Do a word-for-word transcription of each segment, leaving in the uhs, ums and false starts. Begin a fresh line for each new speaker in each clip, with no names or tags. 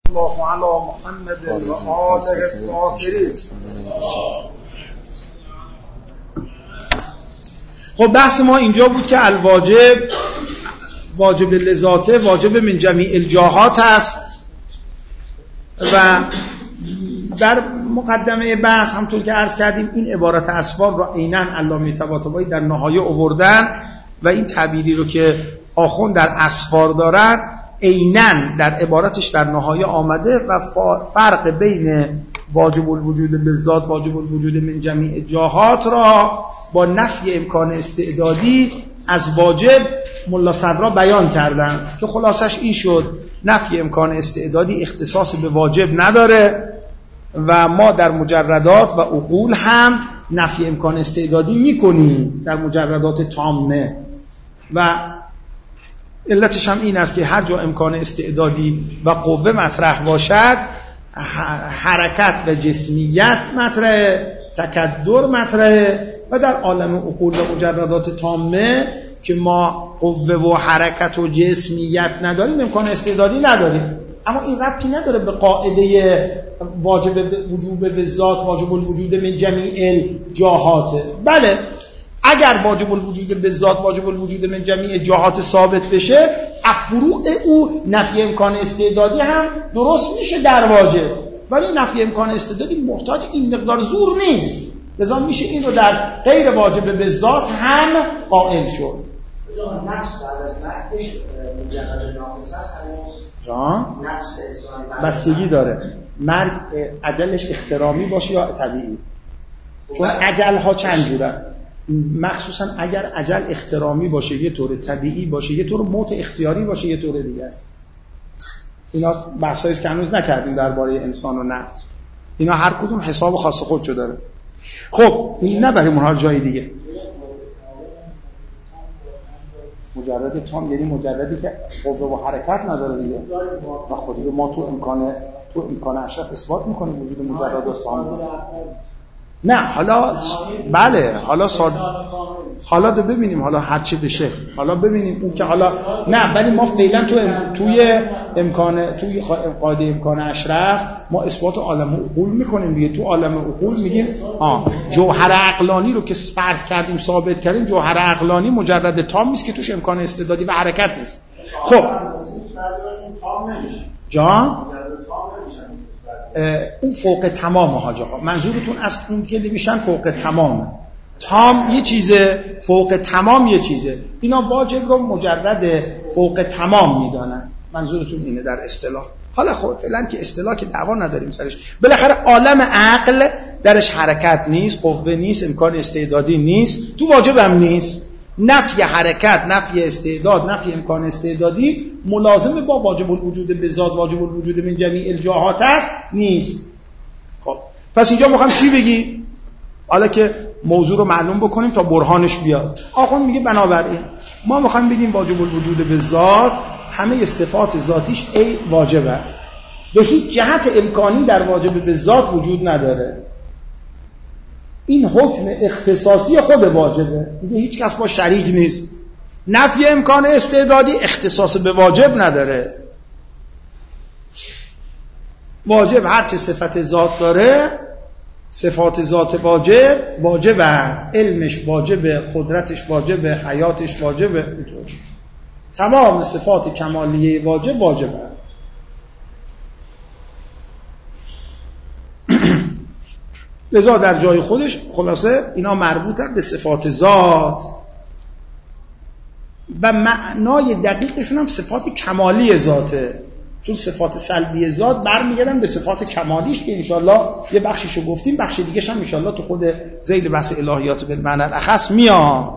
الله علی محمد و آله الطاهرین. خب بحث ما اینجا بود که الواجب واجب لذاته واجب من جمیع الجاهات است و در مقدمه بحث همونطور که عرض کردیم این عبارت اسفار را عیناً علامه طباطبایی در نهایه آوردن و این تعبیری رو که آخوند در اسفار دارن عیناً در عبارتش در نهایه آمده و فرق بین واجب الوجود للذات واجب الوجود من جمیع جاهات را با نفی امکان استعدادی از واجب ملا صدرا بیان کردن که خلاصش این شد نفی امکان استعدادی اختصاص به واجب نداره و ما در مجردات و عقول هم نفی امکان استعدادی میکنیم در مجردات تامه و علتش هم این است که هر جا امکان استعدادی و قوه مطرح باشد حرکت و جسمیت مطرح تکدر مطرح و در عالم عقول و مجردات تامه که ما قوه و حرکت و جسمیت نداریم امکان استعدادی نداریم، اما این ربطی نداره به قاعده واجب وجوب به ذات واجب الوجود من جمیع جاهات. بله اگر واجب الوجود به ذات واجب الوجود من جمیع جاهات ثابت بشه افروع او نفی امکان استعدادی هم درست میشه در واجب، ولی نفی امکان استعدادی محتاج این مقدار زور نیست، لذا میشه این رو در غیر واجب به ذات هم قائل شد.
نفس بعد از مرگش مجرد ناقص است هنوز
جان
نفس انسانی
بستگی داره مرگ اجلش احترامی باشه یا طبیعی، چون اجل ها چند جورن، مخصوصا اگر اجل احترامی باشه یه طور طبیعی باشه یه طور موت اختیاری باشه یه طور دیگه است. اینا بحثایی که هنوز نکردیم درباره انسان و نفس، اینا هر کدوم حساب خاص خودشو داره. خب این نبریم اونها جای دیگه. مجرد تام یعنی مجردی که قوه و حرکت نداره دیگه و خودی رو ما تو امکان تو امکان اشرف اثبات میکنیم وجود مجرد و تام. نه حالا بله حالا ساد... حالا دو ببینیم حالا هر چی بشه حالا ببینیم اون که حالا نه ولی ما فعلا تو ام... توی امکان توی قاعده امکان اشرف ما اثبات عالم عقول میکنیم دیگه. تو عالم عقول میگیم آ جوهر عقلانی رو که فرض کردیم ثابت کردیم جوهر عقلانی مجرد تام نیست که توش امکان استعدادی و حرکت نیست. خب جان اون فوق تمام حاج آقا منظورتون از اون که میشن فوق تمام تام یه چیزه فوق تمام یه چیزه، اینا واجب رو مجرد فوق تمام میدانن، منظورتون اینه در اصطلاح. حالا خب فعلا که اصطلاح که دعوا نداریم سرش، بالاخره عالم عقل درش حرکت نیست قوه نیست امکان استعدادی نیست، تو واجب هم نیست. نفی حرکت نفی استعداد نفی امکان استعدادی ملازم با واجب الوجود به ذات واجب الوجود من جمیع الجاهات است نیست. خب پس اینجا میخوام چی بگی؟ حالا که موضوع رو معلوم بکنیم تا برهانش بیاد. آخوند میگه بنابراین ما میخوایم بگیم واجب الوجود به ذات همه صفات ذاتیش ای واجبه، به هیچ جهت امکانی در واجب به ذات وجود نداره، این حکم اختصاصی خود واجبه دیگه، هیچ کس با شریک نیست. نفی امکان استعدادی اختصاص به واجب نداره، واجب هر چه صفت ذات داره صفات ذات واجب واجبه، علمش واجبه قدرتش واجبه حیاتش واجبه، تمام صفات کمالیه واجب واجبه. لذا در جای خودش خلاصه اینا مربوطن به صفات ذات و معنای دقیقشون هم صفات کمالی ذاته، چون صفات سلبی ذات برمیگردن به صفات کمالیش که انشالله یه بخشیشو گفتیم، بخش دیگه‌ش هم انشالله تو خود ذیل بحث الهیات بالمعنی الاخص میاد،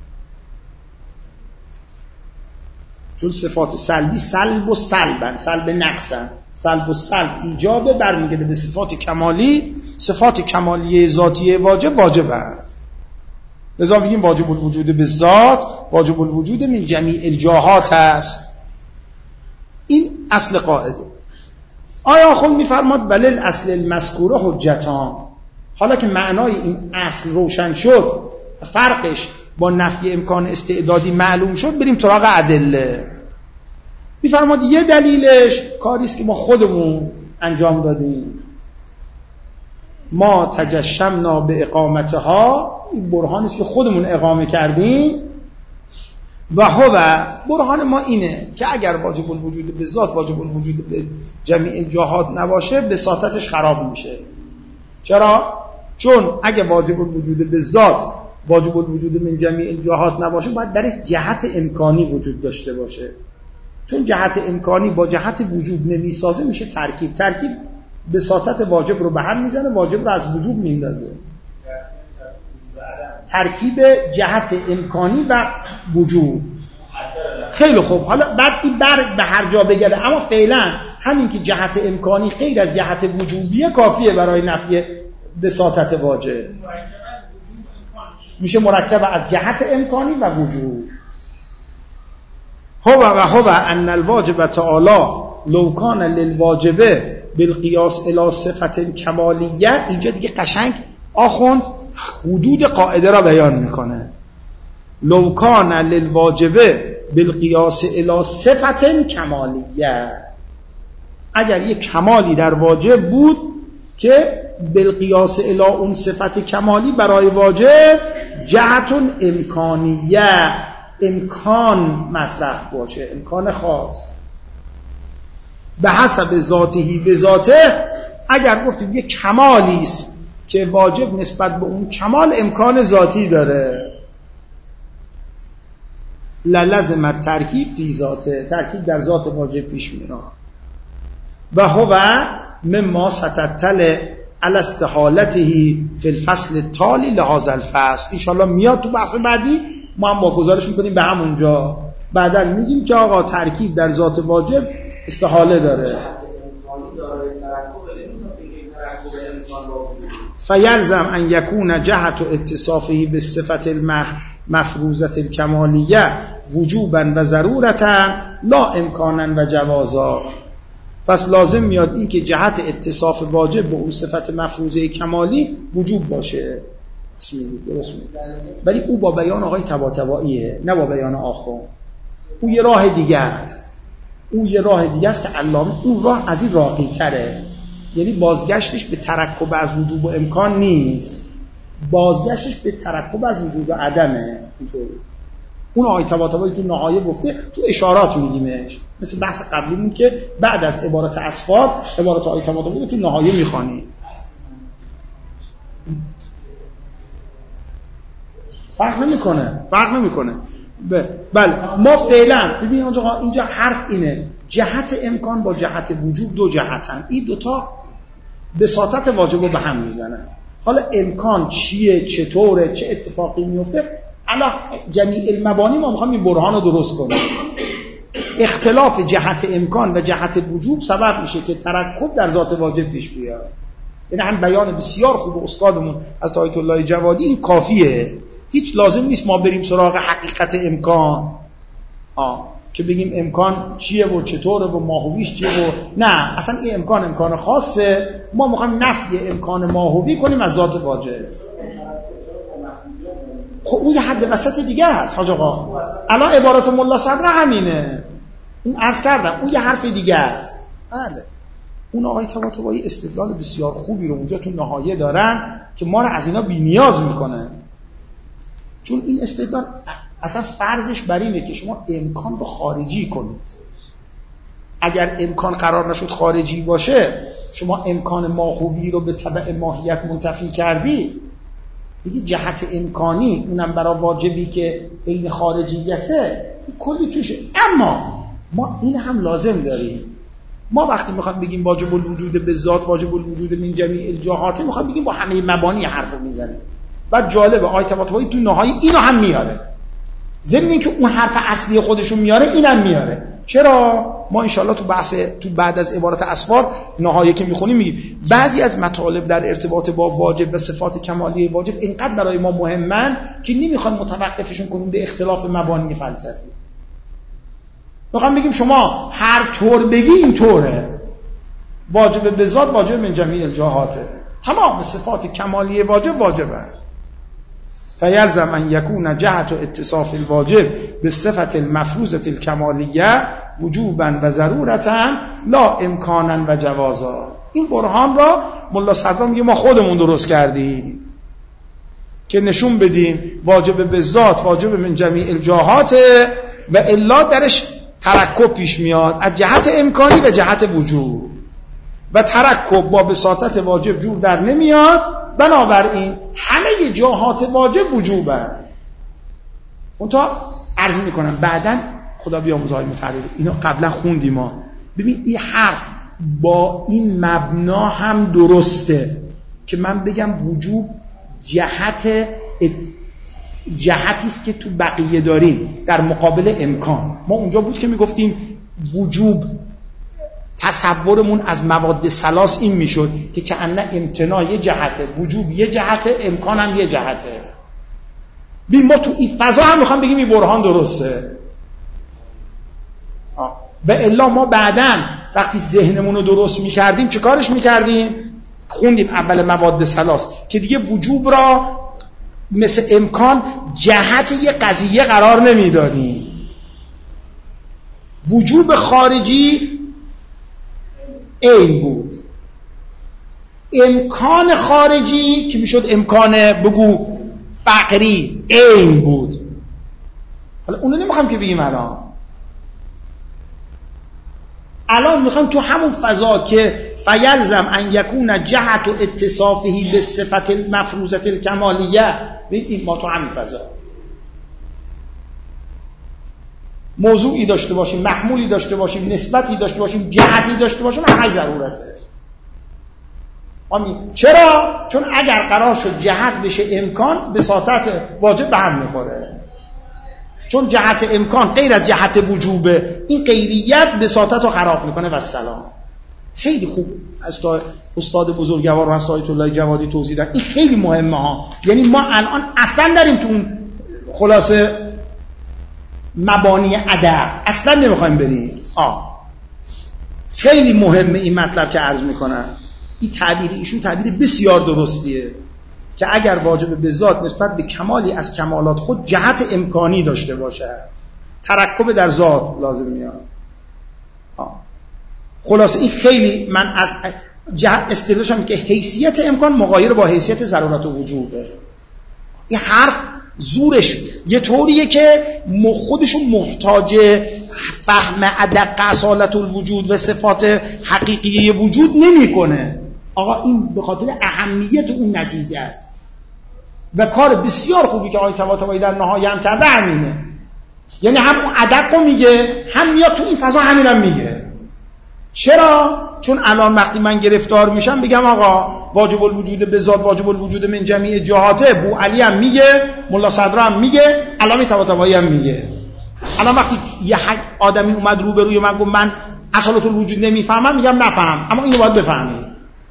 چون صفات سلبی سلب و سلبن سلب نقصن سلب و سلب ایجابه برمیگرده به صفات کمالی، صفات کمالیه ذاتی واجب واجبه. لذا میگیم واجب الوجود به ذات واجب الوجود من جمیع الجاهات است. این اصل قاعده. آیا خود میفرماد بل الاصل المذکوره حجتان. حالا که معنای این اصل روشن شد فرقش با نفی امکان استعدادی معلوم شد بریم سراغ ادله. میفرماد یه دلیلش کاریست که ما خودمون انجام دادیم، ما تجشمنا به اقامتها، این برهانی است که خودمون اقامه کردیم، و هو برهان ما اینه که اگر واجب الوجود به ذات واجب الوجود به جمیع جهات نباشه بساطتش خراب میشه. چرا؟ چون اگه واجب الوجود به ذات واجب الوجود من جمیع جهات نباشه باید درش جهت امکانی وجود داشته باشه. چون جهت امکانی با جهت وجود نمیسازه میشه ترکیب. ترکیب بساطت واجب رو به هم میزنه، واجب رو از وجود میندازه. ترکیب جهت امکانی و وجود. خیلی خوب، حالا بعد این بر به هر جا بگرده، اما فعلا همین که جهت امکانی غیر از جهت وجودیه کافیه برای نفی بساطت واجب. میشه مرکب از جهت امکانی و وجود. هو و هو ان الواجب تعالی لو کان للواجب بالقیاس الی صفت کمالیه. اینجا دیگه قشنگ آخوند حدود قاعده را بیان میکنه. لو کان للواجب بالقیاس الی صفت کمالیه، اگر یک کمالی در واجب بود که بالقیاس الی اون صفت کمالی برای واجب جهت امکانیه، امکان مطرح باشه، امکان خاص به حسب ذاتی به ذاته. اگر گفتیم یک کمالی است که واجب نسبت به اون کمال امکان ذاتی داره، للزم ترکیب فی ذاته، ترکیب در ذات واجب پیش میاد. و هو مما ستتل علی استحالته فی الفصل التالی لهذا الفصل. ان شاء الله میاد تو بحث بعدی، ما هم واگذارش میکنیم به همونجا. بعدا میگیم که آقا ترکیب در ذات واجب استحاله داره. فیلزم ان یکون جهت اتصافه بالصفت المفروضه الکمالیه وجوبا و ضرورتا لا امکانا و جوازا. پس لازم میاد این که جهت اتصاف واجب به اون صفت مفروضه کمالی وجوب باشه. درست میگه، ولی او با بیان آقای طباطبائیه، نه با بیان آخر. او یه راه دیگه است، او یه راه دیگه است که علامه اون راه از این راقی تره. یعنی بازگشتش به ترکب از وجوب و امکان نیست، بازگشتش به ترکب از وجود و عدمه. اینطوری اون آقای طباطبایی تو نهایه گفته، تو اشارات میگیمش، مثل بحث قبلیمون که بعد از عبارت اسفار عبارت آقای طباطبایی تو نهایه میخوانی. فرق نمیکنه، فرق نمیکنه. بله ما فعلا ببین آقا اینجا حرف اینه، جهت امکان با جهت وجود دو جهتن، این دوتا بساطت واجب رو به هم میزنن. حالا امکان چیه، چطوره، چه اتفاقی میفته، الا جمیع المبانی ما میخوام این برهان رو درست کنیم. اختلاف جهت امکان و جهت وجود سبب میشه که ترکب در ذات واجب پیش بیاد. این هم بیان بسیار خوب استادمون از آیت الله جوادی، این کافیه، هیچ لازم نیست ما بریم سراغ حقیقت امکان آه. که بگیم امکان چیه و چطوره و ماهویش چیه و نه، اصلا این امکان امکان خاصه، ما میخوایم نفی امکان ماهوی کنیم از ذات واجب. خب اون یه حد وسط دیگه هست حاج آقا، الان عبارت ملا صدر همینه، اون عرض کردم اون یه حرف دیگه است. بله اون آقای طباطبایی استدلال بسیار خوبی رو اونجا تو نهایه دارن که ما رو از اینا بی نیاز میکنه. چون این استدلال اصلا فرضش بر اینه که شما امکان رو خارجی کنید. اگر امکان قرار نشد خارجی باشه، شما امکان ماهوی رو به تبع ماهیت منتفی کردی، دیگه جهت امکانی اونم برای واجبی که عین خارجیته کلی توشه. اما ما این هم لازم داریم، ما وقتی میخوایم بگیم واجب الوجود به ذات واجب الوجود من جمیع الجهات، میخوایم بگیم با همه مبانی حرفو میزنیم. بعد جالبه آیت طباطبایی تو نهایی اینو هم میاره، ضمن اینکه اون حرف اصلی خودشون میاره اینم میاره. چرا؟ ما انشالله تو بحث تو بعد از عبارت اسفار نهایه که میخونیم میگیم بعضی از مطالب در ارتباط با واجب و صفات کمالی واجب اینقدر برای ما مهمن که نمیخوایم متوقفشون کنیم به اختلاف مبانی فلسفی. میخوام بگیم شما هر طور بگی این طوره، واجب به ذات واجب من جمیع الجهاته، تمام صفات کمالی واجب واجبه. فیلزم ان یکون جهت اتصاف الواجب به صفت المفروضه الکمالیه وجوبا و ضرورتا لا امکانا و جوازا. این برهان را ملا صدرا میگه ما خودمون درست کردیم که نشون بدیم واجب به ذات واجب من جمیع الجاهات و الا درش ترکب پیش میاد از جهت امکانی و جهت وجوب و ترکب با بساطت واجب جور در نمیاد. بنابراین همه جاهات واجب وجوبن. اون تا عرض میکنم بعداً خدا بیاموزه های متعرض اینو قبلا خوندیم ما. ببین این حرف با این مبنا هم درسته که من بگم وجوب جهت جهتی است که تو بقیه داریم در مقابل امکان. ما اونجا بود که میگفتیم وجوب تصورمون از مواد ثلاث این میشد که کأنه امتناع یه جهته، وجوب یه جهته، امکان هم یه جهته. ببین ما تو این فضا هم میخوام بگیم این برهان درسته. و الا ما بعداً وقتی ذهنمون رو درست میکردیم چه کارش میکردیم؟ خوندیم اول مواد ثلاث که دیگه وجوب را مثل امکان جهت یه قضیه قرار نمیدادیم. وجوب خارجی عین بود، امکان خارجی که میشد امکان بگو فقری عین بود. حالا اونو نمیخوام که بگیم الان الان میخوام تو همون فضا که فیلزم ان یکون جهت و اتصافه به صفت المفروضه الکمالیه، این ما تو همین فضا موضوعی داشته باشیم، محمولی داشته باشیم، نسبتی داشته باشیم، جهتی داشته باشیم، همه ضرورته. آمین. چرا؟ چون اگر قرار شد جهت بشه امکان بساطت واجب به هم میخوره. چون جهت امکان غیر از جهت وجوبه، این غیریت بساطت رو خراب میکنه. و سلام. خیلی خوب استاد بزرگوار و استاد آیت الله جوادی توضیح دادن. این خیلی مهمه ها. یعنی ما الان اصلا داریم تو اون خلاصه مبانی ادب اصلا نمیخوایم بریم. آه خیلی مهمه این مطلب که عرض میکنن. این تعبیر ایشون تعبیر بسیار درستیه که اگر واجب به ذات نسبت به کمالی از کمالات خود جهت امکانی داشته باشه، ترکب در ذات لازم میاد. خلاصه این خیلی من از جهت استدلالشم که حیثیت امکان مغایر با حیثیت ضرورت و وجوبه. این حرف زورش یه طوریه که خودشون محتاج فهم ادق اصالت الوجود و صفات حقیقی وجود نمیکنه. آقا این به خاطر اهمیت اون نتیجه است و کار بسیار خوبی که آقای طباطبایی در نهایه هم کرده همینه. یعنی هم اون ادق رو میگه، هم میاد تو این فضا همین هم میگه. چرا؟ چون الان وقتی من گرفتار میشم بگم آقا واجب الوجود به ذات واجب الوجود من جمیع جهاته، بو علی هم میگه، ملا صدرا هم میگه، علامه طباطبایی هم میگه. الان وقتی یه آدمی اومد رو به روی من گفت من اصالت الوجود نمیفهمم، میگم نفهم، اما اینو باید بفهمی.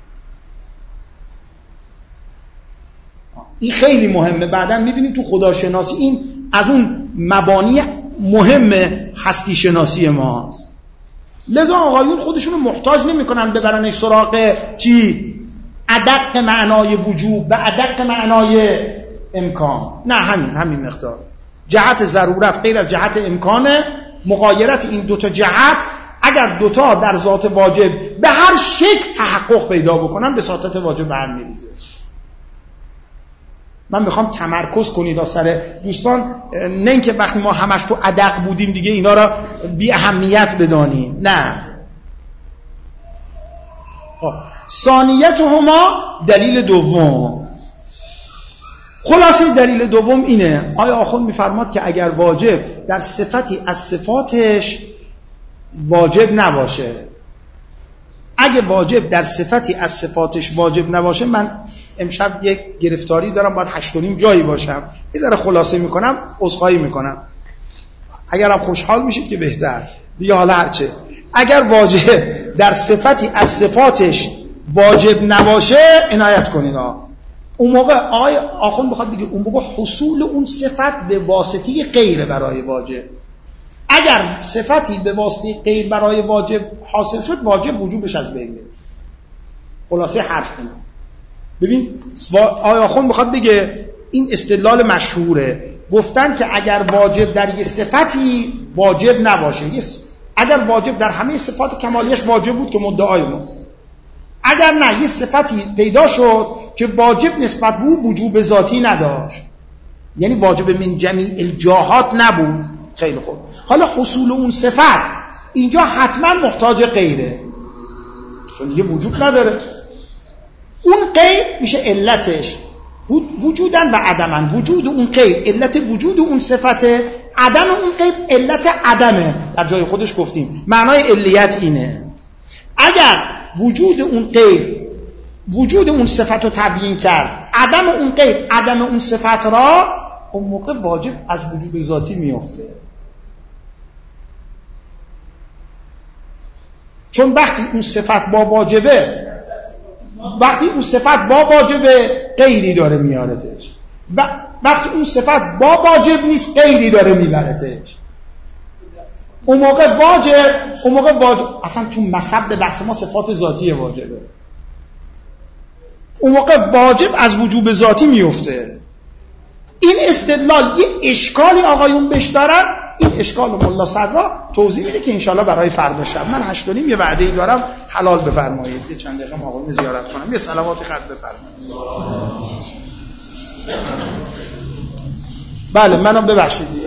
این خیلی مهمه. بعداً میبینیم تو خداشناسی این از اون مبانی مهم هستی شناسی ماست. لذا آقایون خودشونو محتاج نمیکنن ببرنش سراغ چی؟ ادق معنای وجوب و ادق معنای امکان. نه، همین همین مقدار. جهت ضرورت غیر از جهت امکانه. مغایرت این دوتا جهت اگر دوتا در ذات واجب به هر شکل تحقق پیدا بکنن به ساطت واجب به هم میریزه. من میخوام تمرکز کنید سر دوستان، نه اینکه وقتی ما همش تو ادق بودیم دیگه اینا را بی اهمیت بدانیم. نه. ثانیت هما دلیل دوم. خلاصه دلیل دوم اینه، آیا آخوند میفرماد که اگر واجب در صفتی از صفاتش واجب نباشه، اگه واجب در صفتی از صفاتش واجب نباشه، من امشب یک گرفتاری دارم باید هشت و نیم جایی باشم، یه ذره خلاصه میکنم، عذرخواهی میکنم. اگرم خوشحال میشید که بهتر دیگه، حالا هرچه. اگر واجب در صفتی از صفاتش واجب نباشه عنایت کنید. اون موقع آقای آخوند بخواد بگه اون موقع حصول اون صفت به واسطه غیر برای واجب. اگر صفتی به واسطه غیر برای واجب حاصل شد، واجب وجوبش از بین میره. خلاصه حرف اینه. ببین آقای آخوند بخواد بگه این استدلال مشهوره، گفتن که اگر واجب در یه صفتی واجب نباشه، یه اگر واجب در همه صفات کمالیش واجب بود که مدعای ماست. اگر نه یه صفتی پیدا شد که واجب نسبت به وجوب ذاتی نداشت، یعنی واجب من جمیع الجاهات نبود، خیلی خوب، حالا حصول اون صفت اینجا حتما محتاج غیره، چون دیگه وجود نداره. اون غیر میشه علتش، وجودن و عدمن. وجود اون غیر علت وجود اون صفته، عدم اون غیر علت عدمه. در جای خودش گفتیم معنای علیت اینه. اگر وجود اون غیر وجود اون صفت رو تبیین کرد، عدم اون غیر عدم اون صفت را، اون موقع واجب از وجوب ذاتی میفته. چون وقتی اون صفت با واجبه، وقتی اون صفت با واجبه غیری داره میارتش، وقتی اون صفت با واجب نیست غیری داره میبرتش. اون موقع واجب اون موقع واجب اصلا تو مصب بحث ما صفات ذاتی واجبه. اون موقع واجب از وجوب ذاتی میفته. این استدلال یه اشکالی آقایون بهش دارن. این اشکال رو ملا صدرا توضیح میده که انشالله برای فردا شب. من هشت و نیم یه وعده‌ای دارم، حلال بفرمایید یه چند دقیقه آقایون زیارت کنم، یه سلامات خط بفرمایید. بله منم ببخشید.